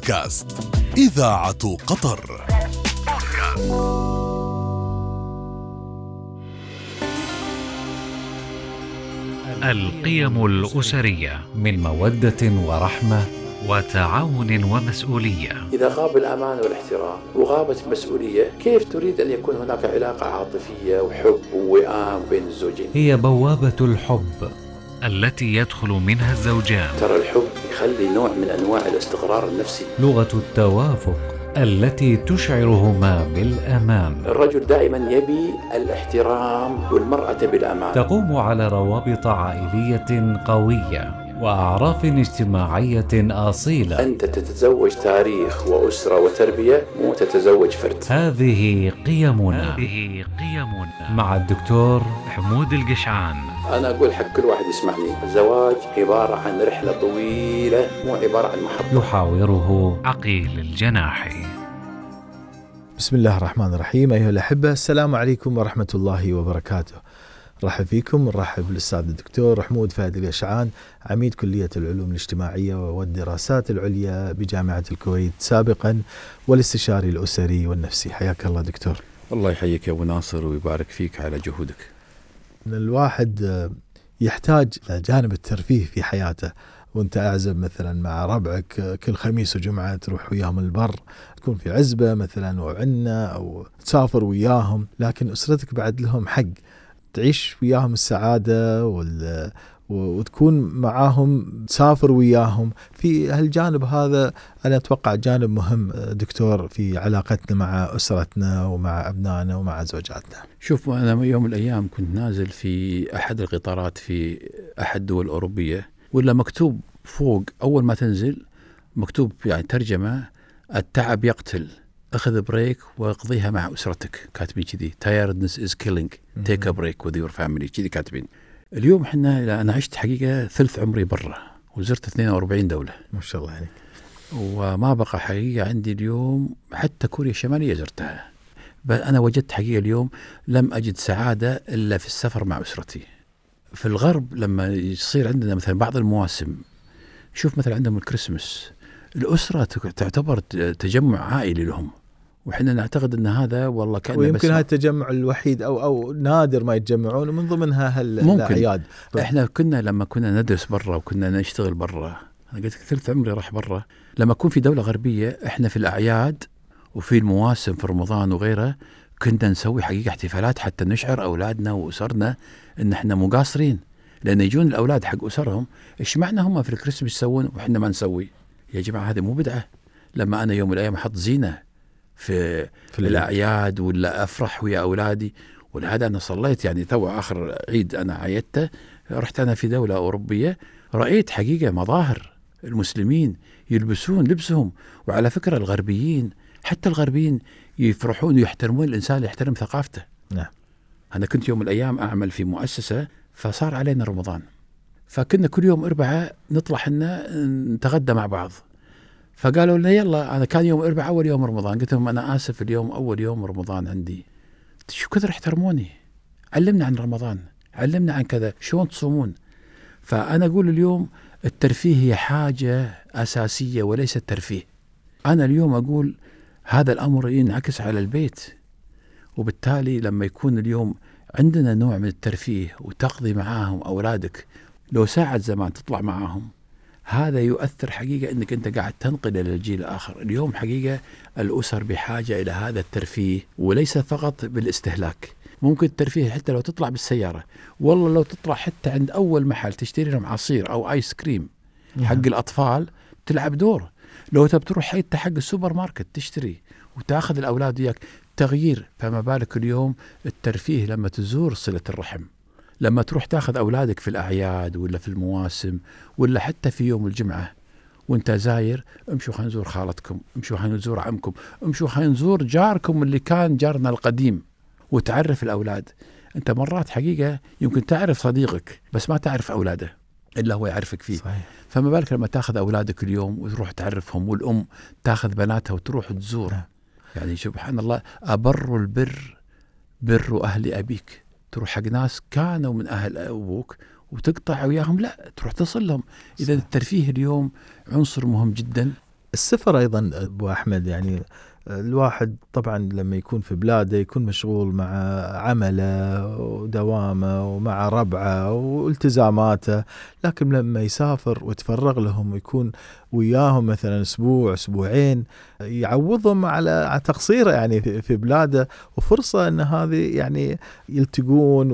بودكاست إذاعة قطر. القيم الأسرية من مودة ورحمة وتعاون ومسؤولية. إذا غاب الأمان والاحترام وغابت المسؤولية، كيف تريد أن يكون هناك علاقة عاطفية وحب ووئام بين الزوجين؟ هي بوابة الحب التي يدخل منها الزوجان. ترى الحب يخلي نوع من أنواع الاستقرار النفسي. لغة التوافق التي تشعرهما بالأمان. الرجل دائما يبي الاحترام والمرأة بالأمان. تقوم على روابط عائلية قوية وأعراف اجتماعية أصيلة. أنت تتزوج تاريخ وأسرة وتربية، مو تتزوج فرد. هذه قيمنا مع الدكتور حمود القشعان. أنا أقول حق كل واحد يسمعني، الزواج عبارة عن رحلة طويلة، مو عبارة عن محطة. يحاوره عقيل الجناحي. بسم الله الرحمن الرحيم. أيها الأحبة، السلام عليكم ورحمة الله وبركاته. رحب فيكم، نرحب بالأستاذ الدكتور حمود فهد القشعان، عميد كلية العلوم الاجتماعية والدراسات العليا بجامعة الكويت سابقا، والاستشاري الأسري والنفسي. حياك الله دكتور. الله يحييك يا أبو ناصر ويبارك فيك على جهودك. الواحد يحتاج جانب الترفيه في حياته، وانت أعزب مثلا مع ربعك كل خميس وجمعة تروح وياهم البر، تكون في عزبة مثلا وعنة أو تسافر وياهم، لكن أسرتك بعد لهم حق تعيش وياهم السعادة وتكون معاهم، تسافر وياهم. في هالجانب هذا أنا أتوقع جانب مهم دكتور في علاقتنا مع أسرتنا ومع أبنائنا ومع زوجاتنا. شوف، أنا يوم من الأيام كنت نازل في أحد القطارات في أحد الدول الأوروبية، ولا مكتوب فوق أول ما تنزل مكتوب يعني ترجمة: التعب يقتل، أخذ بريك وقضيها مع أسرتك. كاتبين كذي: tiredness is killing, take a break with your family. كذي كاتبين. اليوم إحنا، أنا عشت حقيقة ثلث عمري برا وزرت 42 دولة ما شاء الله عليك، وما بقى حقيقة عندي اليوم حتى كوريا الشمالية زرتها. بل أنا وجدت حقيقة اليوم لم أجد سعادة إلا في السفر مع أسرتي. في الغرب لما يصير عندنا مثلا بعض المواسم، شوف مثلا عندهم الكريسماس، الأسرة تعتبر تجمع عائلي لهم، وحنا نعتقد أن هذا والله كأنه ويمكن هذا التجمع الوحيد أو نادر ما يتجمعون، ومن ضمنها الأعياد. إحنا لما كنا ندرس برا وكنا نشتغل برا، أنا قلت ثلث عمري راح برا، لما أكون في دولة غربية إحنا في الأعياد وفي المواسم في رمضان وغيره كنا نسوي حقيقة احتفالات حتى نشعر أولادنا وأسرنا إن إحنا مقاصرين، لأن يجون الأولاد حق أسرهم: إيش معنى هم في الكريسماس يسوون وإحنا ما نسوي؟ يا جماعة هذه مو بدعة. لما أنا يوم من الأيام أحط زينة في الأعياد ولا أفرح ويا أولادي، ولهذا أنا صليت يعني تو آخر عيد أنا عيدته، رحت أنا في دولة أوروبية رأيت حقيقة مظاهر المسلمين يلبسون لبسهم. وعلى فكرة الغربيين، حتى الغربيين يفرحون ويحترمون الإنسان اللي يحترم ثقافته. نعم. أنا كنت يوم من الأيام أعمل في مؤسسة، فصار علينا رمضان، فكنا كل يوم أربعة نطلع حنا نتغدى مع بعض، فقالوا لنا يلا، أنا كان يوم أربعة أول يوم رمضان، قلت لهم أنا آسف اليوم أول يوم رمضان عندي. شو كثر احترموني، علمنا عن رمضان، علمنا عن كذا، شلون تصومون. فأنا أقول اليوم الترفيه هي حاجة أساسية وليس الترفيه. أنا اليوم أقول هذا الأمر ينعكس على البيت، وبالتالي لما يكون اليوم عندنا نوع من الترفيه وتقضي معاهم أولادك لو ساعة زمان تطلع معاهم، هذا يؤثر حقيقة أنك أنت قاعد تنقل إلى الجيل الآخر. اليوم حقيقة الأسر بحاجة إلى هذا الترفيه، وليس فقط بالاستهلاك. ممكن الترفيه حتى لو تطلع بالسيارة، والله لو تطلع حتى عند أول محل تشتري لهم عصير أو آيس كريم حق الأطفال تلعب دور. لو تروح حتى حق السوبر ماركت تشتري وتأخذ الأولاد وياك، تغيير. فما بالك اليوم الترفيه لما تزور صلة الرحم، لما تروح تاخذ أولادك في الأعياد ولا في المواسم ولا حتى في يوم الجمعة وانت زاير، امشوا خلينا نزور خالتكم، امشوا خلينا نزور عمكم، امشوا خلينا نزور جاركم اللي كان جارنا القديم، وتعرف الأولاد. انت مرات حقيقة يمكن تعرف صديقك بس ما تعرف أولاده إلا هو يعرفك فيه. صحيح. فما بالك لما تاخذ أولادك اليوم وتروح تعرفهم، والأم تاخذ بناتها وتروح تزور. يعني سبحان الله، أبر البر بر أهل أبيك. تروح حق ناس كانوا من أهل أبوك وتقطع وياهم، لا تروح تصل لهم. إذا الترفيه اليوم عنصر مهم جدا. السفر أيضا أبو أحمد، يعني الواحد طبعا لما يكون في بلاده يكون مشغول مع عمله ودوامه ومع ربعه والتزاماته، لكن لما يسافر ويتفرغ لهم ويكون وياهم مثلا أسبوع أسبوعين يعوضهم على تقصيره يعني في بلاده، وفرصة أن هذه يعني يلتقون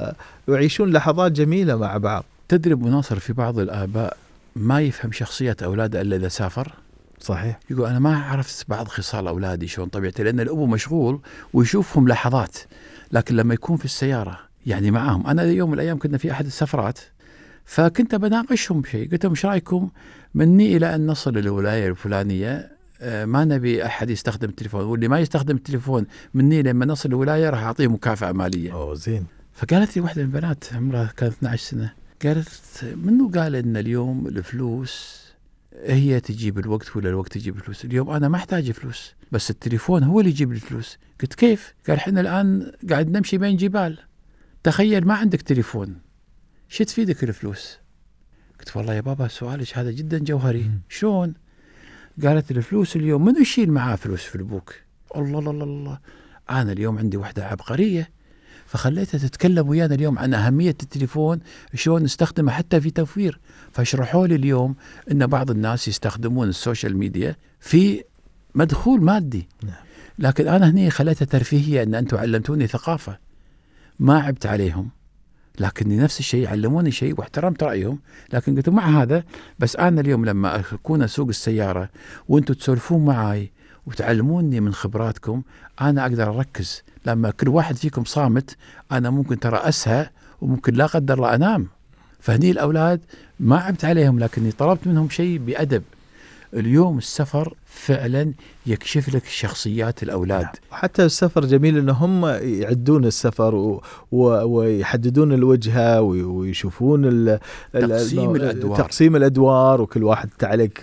ويعيشون لحظات جميلة مع بعض. تدري أبو ناصر، في بعض الآباء ما يفهم شخصية أولاده إلا إذا سافر. صحيح. يقول أنا ما عرفت بعض خصال أولادي شلون طبيعتي، لأن الأبو مشغول ويشوفهم لحظات، لكن لما يكون في السيارة يعني معاهم. أنا يوم من الأيام كنا في أحد السفرات، فكنت بناقشهم بشيء، قلت لهم ايش رايكم مني الى ان نصل للولايه الفلانيه ما نبي احد يستخدم التليفون، واللي ما يستخدم التليفون مني لما نصل للولايه راح اعطيه مكافاه ماليه. اوه زين. فقالت لي واحده من البنات عمرها كانت 12 سنه، قالت منو قال ان اليوم الفلوس هي تجيب الوقت ولا الوقت يجيب الفلوس؟ اليوم انا ما احتاج فلوس، بس التليفون هو اللي يجيب الفلوس. قلت كيف؟ قال احنا الان قاعد نمشي بين جبال، تخيل ما عندك تليفون، شو تفيدك الفلوس؟ قلت والله يا بابا سؤالك هذا جدا جوهري. شلون؟ قالت الفلوس اليوم من يشيل معاه فلوس في البوك؟ الله الله الله، أنا اليوم عندي واحدة عبقرية فخليتها تتكلم ويانا اليوم عن أهمية التليفون، شلون نستخدمه حتى في توفير. فشرحوا لي اليوم أن بعض الناس يستخدمون السوشيال ميديا في مدخول مادي، لكن أنا هني خليتها ترفيهية، أن أنتم علمتوني ثقافة، ما عبت عليهم، لكني نفس الشيء علموني شيء واحترمت رأيهم. لكن قلت مع هذا، بس أنا اليوم لما أكون أسوق السيارة وأنتم تسولفون معي وتعلموني من خبراتكم، أنا أقدر أركز. لما كل واحد فيكم صامت أنا ممكن ترى أسهى وممكن لا قدر الله أنام. فهني الأولاد ما عبت عليهم، لكني طلبت منهم شيء بأدب. اليوم السفر فعلا يكشف لك شخصيات الأولاد. وحتى السفر جميل إن هم يعدون السفر ويحددون الوجهة ويشوفون تقسيم الأدوار، وكل واحد تعلق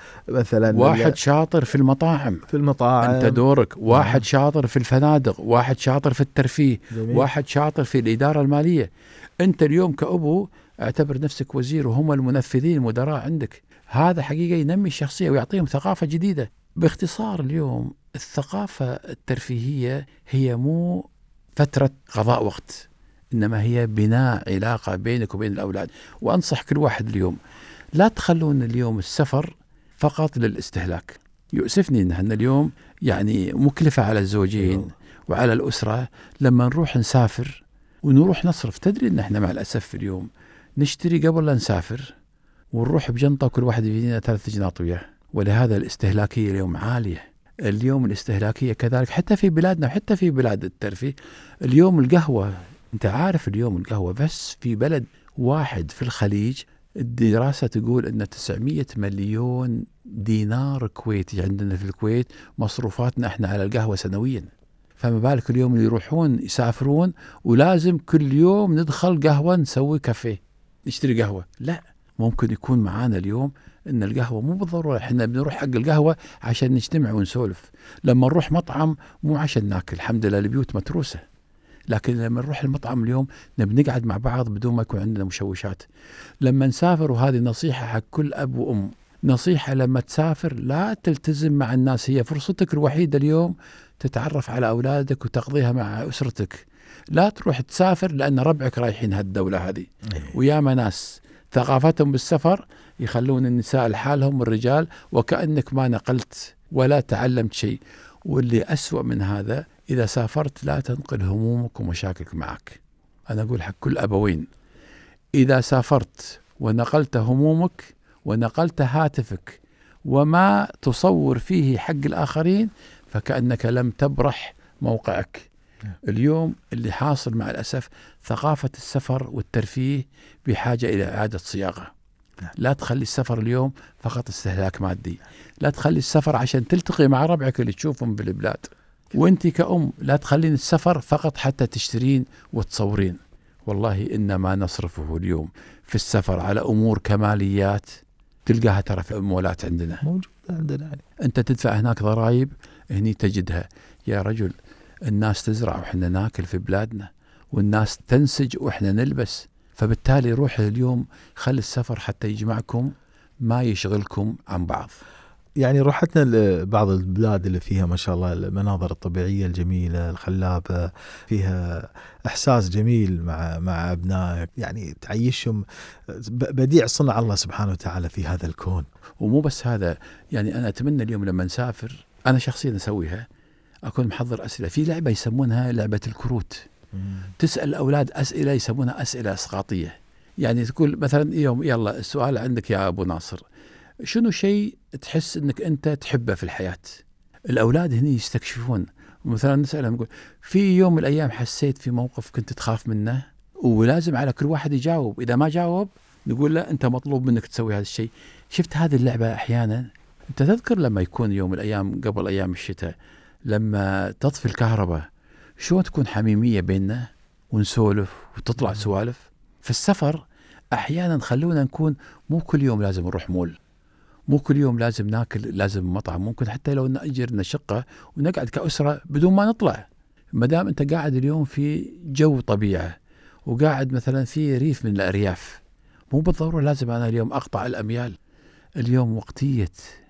مثلا واحد شاطر في المطاعم أنت دورك، واحد شاطر في الفنادق، واحد شاطر في الترفيه، جميل. واحد شاطر في الإدارة المالية. أنت اليوم كأبو اعتبر نفسك وزير وهم المنفذين المدراء عندك. هذا حقيقة ينمي الشخصية ويعطيهم ثقافة جديدة. باختصار اليوم الثقافة الترفيهية هي مو فترة قضاء وقت، إنما هي بناء علاقة بينك وبين الأولاد. وأنصح كل واحد اليوم لا تخلون اليوم السفر فقط للاستهلاك. يؤسفني أن اليوم يعني مكلفة على الزوجين وعلى الأسرة لما نروح نسافر ونروح نصرف. تدري أن احنا مع الأسف اليوم نشتري قبل لا نسافر ونروح بجنطة وكل واحد يجينا 3 جناط وياه. ولهذا الاستهلاكية اليوم عالية. اليوم الاستهلاكية كذلك حتى في بلادنا وحتى في بلاد الترفيه. اليوم القهوة، انت عارف اليوم القهوة بس في بلد واحد في الخليج الدراسة تقول ان 900 مليون دينار كويتي عندنا في الكويت مصروفاتنا احنا على القهوة سنويا. فما بالك اليوم اللي يروحون يسافرون ولازم كل يوم ندخل قهوة نسوي كافيه نشتري قهوة. لا، ممكن يكون معانا اليوم ان القهوة مو بالضرورة احنا بنروح حق القهوة عشان نجتمع ونسولف. لما نروح مطعم مو عشان ناكل، الحمد لله البيوت متروسة، لكن لما نروح المطعم اليوم نبي نقعد مع بعض بدون ما يكون عندنا مشوشات. لما نسافر، وهذه نصيحة حق كل أب وأم، نصيحة لما تسافر لا تلتزم مع الناس، هي فرصتك الوحيدة اليوم تتعرف على أولادك وتقضيها مع أسرتك. لا تروح تسافر لأن ربعك رايحين هالدولة هذه، وياما ناس ثقافتهم بالسفر يخلون النساء لحالهم والرجال وكأنك ما نقلت ولا تعلمت شيء. واللي أسوأ من هذا إذا سافرت لا تنقل همومك ومشاكلك معك. أنا أقول حق كل أبوين، إذا سافرت ونقلت همومك ونقلت هاتفك وما تصور فيه حق الآخرين فكأنك لم تبرح موقعك. اليوم اللي حاصل مع الأسف ثقافة السفر والترفيه بحاجة إلى إعادة صياغة. لا تخلي السفر اليوم فقط استهلاك مادي، لا تخلي السفر عشان تلتقي مع ربعك اللي تشوفهم بالبلاد. وانت كأم لا تخلين السفر فقط حتى تشترين وتصورين. والله إنما نصرفه اليوم في السفر على أمور كماليات تلقاها ترى في المولات عندنا موجودة عندنا يعني. أنت تدفع هناك ضرائب هني تجدها. يا رجل الناس تزرع وإحنا ناكل في بلادنا، والناس تنسج وإحنا نلبس. فبالتالي روح اليوم خلي السفر حتى يجمعكم ما يشغلكم عن بعض. يعني روحتنا لبعض البلاد اللي فيها ما شاء الله المناظر الطبيعية الجميلة الخلابة، فيها إحساس جميل مع أبنائك، يعني تعيشهم بديع صنع الله سبحانه وتعالى في هذا الكون. ومو بس هذا، يعني أنا أتمنى اليوم لما نسافر، أنا شخصيا أسويها، أكون محضر أسئلة في لعبة يسمونها لعبة الكروت. تسأل الأولاد أسئلة يسمونها أسئلة إسقاطية. يعني تقول مثلا يوم يلا السؤال عندك يا أبو ناصر، شنو شيء تحس أنك أنت تحبه في الحياة؟ الأولاد هنا يستكشفون. مثلا نسألهم نقول في يوم من الأيام حسيت في موقف كنت تخاف منه، ولازم على كل واحد يجاوب. إذا ما جاوب نقول لا أنت مطلوب منك تسوي هذا الشيء. شفت هذه اللعبة أحيانا أنت تذكر لما يكون يوم من الأيام قبل أيام الشتاء لما تطفي الكهرباء شو تكون حميمية بيننا ونسولف وتطلع سوالف. في السفر أحيانا خلونا نكون مو كل يوم لازم نروح مول، مو كل يوم لازم ناكل لازم مطعم، ممكن حتى لو نأجر شقة ونقعد كأسرة بدون ما نطلع. ما دام أنت قاعد اليوم في جو طبيعة وقاعد مثلا في ريف من الأرياف، مو بالضرورة لازم أنا اليوم أقطع الأميال. اليوم وقتية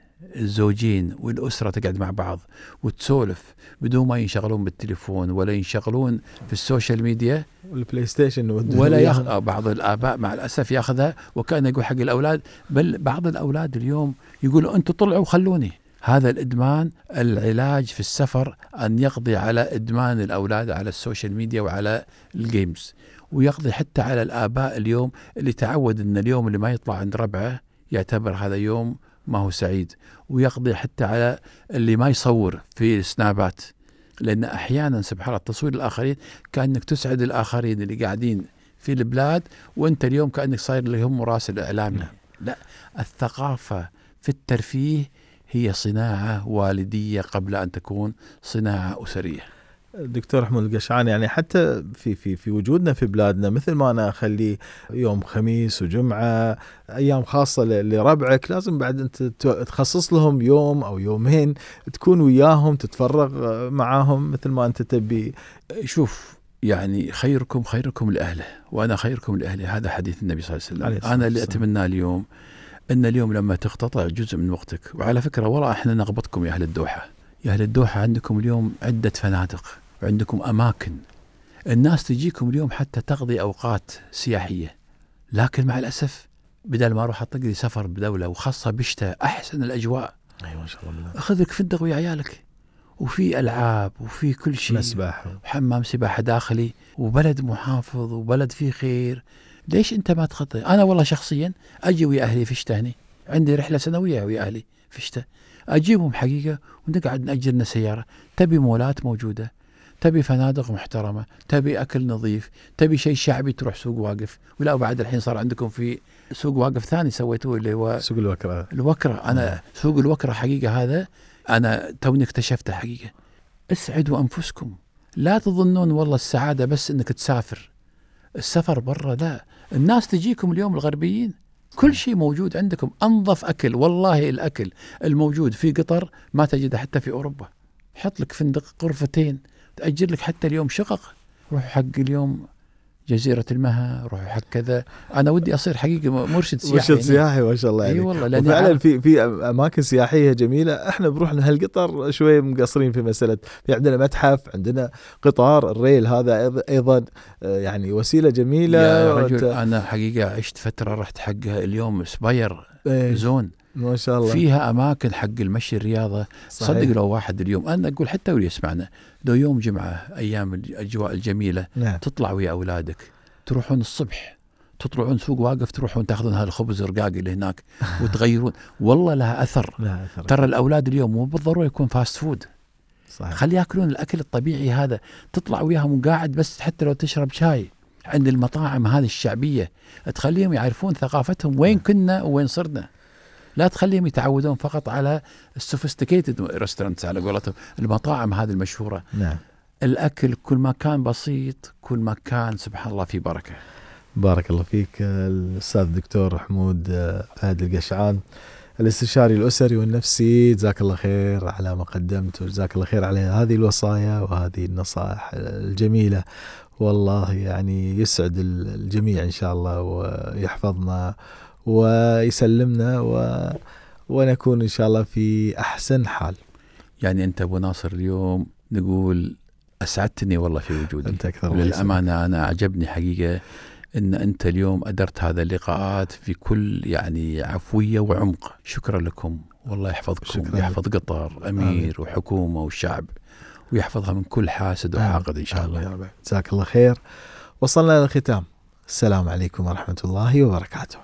الزوجين والأسرة تقعد مع بعض وتسولف بدون ما ينشغلون بالتليفون ولا ينشغلون في السوشيال ميديا والبلاي ستيشن ولا ياخذ. بعض الآباء مع الأسف ياخذها وكأنه يقول حق الأولاد، بل بعض الأولاد اليوم يقولوا أنتوا طلعوا وخلوني. هذا الإدمان العلاج في السفر أن يقضي على إدمان الأولاد على السوشيال ميديا وعلى الجيمز، ويقضي حتى على الآباء اليوم اللي تعود أن اليوم اللي ما يطلع عند ربعه يعتبر هذا يوم ما هو سعيد، ويقضي حتى على اللي ما يصور في السنابات، لأن أحيانا سبحان الله تصوير الآخرين كأنك تسعد الآخرين اللي قاعدين في البلاد وأنت اليوم كأنك صاير لهم مراسل إعلامي. لا، الثقافة في الترفيه هي صناعة والدية قبل أن تكون صناعة أسرية. دكتور حمود القشعان، يعني حتى في وجودنا في بلادنا، مثل ما أنا أخلي يوم خميس وجمعة أيام خاصة لربعك، لازم بعد أنت تخصص لهم يوم أو يومين تكون وياهم تتفرغ معاهم مثل ما أنت تبي. شوف، يعني خيركم لأهله وأنا خيركم لأهلي، هذا حديث النبي صلى الله عليه وسلم. أنا اللي أتمنى اليوم أن اليوم لما تقتطع جزء من وقتك، وعلى فكرة والله إحنا نغبطكم يا أهل الدوحة. يا أهل الدوحة عندكم اليوم عدة فنادق وعندكم أماكن، الناس تجيكم اليوم حتى تقضي أوقات سياحية، لكن مع الأسف بدل ما أروح أطق لي سفر بدولة وخاصة بشتاء أحسن الأجواء، أيوة ما شاء الله، أخذ لك فندق ويا عيالك وفي ألعاب وفي كل شيء، مسبح وحمام سباحة داخلي وبلد محافظ وبلد فيه خير. ليش أنت ما تخطي؟ أنا والله شخصيا أجي ويا أهلي في شتاء، هني عندي رحلة سنوية ويا أهلي في شتاء، أجيبهم حقيقة ونقعد نأجرنا سيارة. تبي مولات موجودة، تبي فنادق محترمة، تبي أكل نظيف، تبي شيء شعبي تروح سوق واقف. ولا بعد الحين صار عندكم في سوق واقف ثاني سويتوه اللي هو سوق الوكرة. أنا سوق الوكرة حقيقة هذا أنا توني اكتشفته حقيقة. اسعدوا أنفسكم، لا تظنون والله السعادة بس إنك تسافر. السفر برا لا، الناس تجيكم اليوم الغربيين كل شيء موجود عندكم، أنظف أكل، والله الأكل الموجود في قطر ما تجده حتى في أوروبا. حط لك فندق غرفتين، تأجر لك حتى اليوم شقق، روح حق اليوم جزيرة المها، روح حق كذا. أنا ودي أصير حقيقة مرشد سياحي ما شاء الله. أي والله، وفعلا في أماكن سياحية جميلة. احنا بروح لهالقطر شوي مقصرين في مسألة، في عندنا متحف، عندنا قطار الريل، هذا أيضا يعني وسيلة جميلة يا رجل. أنا حقيقة عشت فترة رحت حق اليوم سباير زون ما شاء الله، فيها أماكن حق المشي الرياضة. صدق لو واحد اليوم، أنا أقول حتى واللي يسمعنا، لو يوم جمعة أيام الأجواء الجميلة، نعم، تطلع ويا أولادك، تروحون الصبح، تطلعون سوق واقف، تروحون تأخذون هالخبز الرقاق اللي هناك وتغيرون، والله لها أثر. ترى الأولاد اليوم مو بالضرورة يكون فاست فود، صحيح، خلي يأكلون الأكل الطبيعي هذا. تطلع وياهم وقاعد بس حتى لو تشرب شاي عند المطاعم هذه الشعبية، تخليهم يعرفون ثقافتهم وين كنا وين صرنا. لا تخليهم يتعودون فقط على السوفيستيكيتد ريستورانتس على قولتهم، المطاعم هذه المشهورة. نعم. الأكل كل ما كان بسيط كل ما كان سبحان الله في بركة. بارك الله فيك الأستاذ الدكتور حمود فهد القشعان، الاستشاري الأسري والنفسي. جزاك الله خير على ما قدمت، وجزاك الله خير على هذه الوصايا وهذه النصائح الجميلة. والله يعني يسعد الجميع إن شاء الله، ويحفظنا ويسلمنا، ونكون إن شاء الله في أحسن حال. يعني أنت أبو ناصر اليوم نقول أسعدتني والله في وجودي. أنت أكثر. وللأمانة أنا عجبني حقيقة أن أنت اليوم أدرت هذا اللقاءات في كل يعني عفوية وعمق. شكرا لكم، والله يحفظكم ويحفظ قطر أمير وحكومة والشعب، ويحفظها من كل حاسد وحاقد إن شاء الله. جزاك الله خير. وصلنا للختام. السلام عليكم ورحمة الله وبركاته.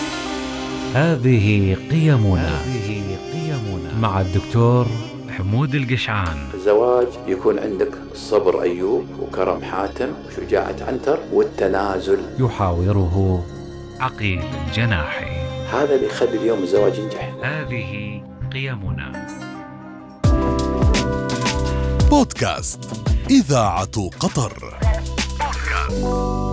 هذه قيمنا مع الدكتور حمود القشعان. الزواج يكون عندك صبر أيوب وكرم حاتم وشجاعة عنتر والتنازل. يحاوره عقيل الجناحي. هذا اللي يخلي اليوم الزواج ينجح. هذه قيمنا. بودكاست إذاعة قطر.